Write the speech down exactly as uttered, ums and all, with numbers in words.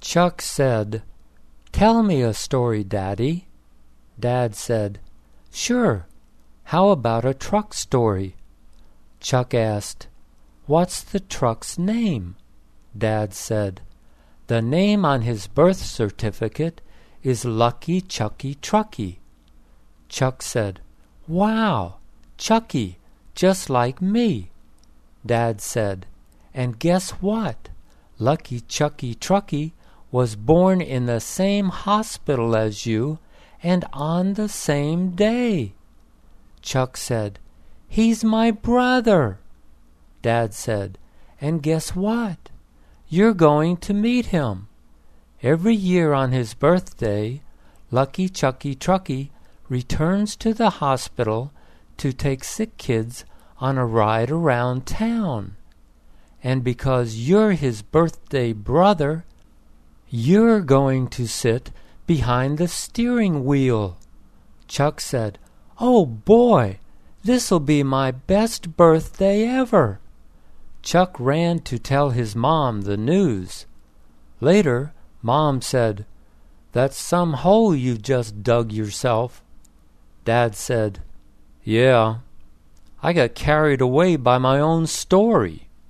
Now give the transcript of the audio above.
Chuck said, "Tell me a story, Daddy." Dad said, "Sure. How about a truck story?" Chuck asked, "What's the truck's name?" Dad said, "The name on his birth certificate is Lucky Chucky Trucky." Chuck said, "Wow, Chucky, just like me." Dad said, "And guess what? Lucky Chucky Trucky was born in the same hospital as you and on the same day." Chuck said, "He's my brother." Dad said, "And guess what? You're going to meet him. Every year on his birthday, Lucky Chucky Trucky returns to the hospital to take sick kids on a ride around town. And because you're his birthday brother, you're going to sit behind the steering wheel." Chuck said, "Oh boy, this'll be my best birthday ever." Chuck ran to tell his mom the news. Later, Mom said, "That's some hole you've just dug yourself." Dad said, "Yeah, I got carried away by my own story."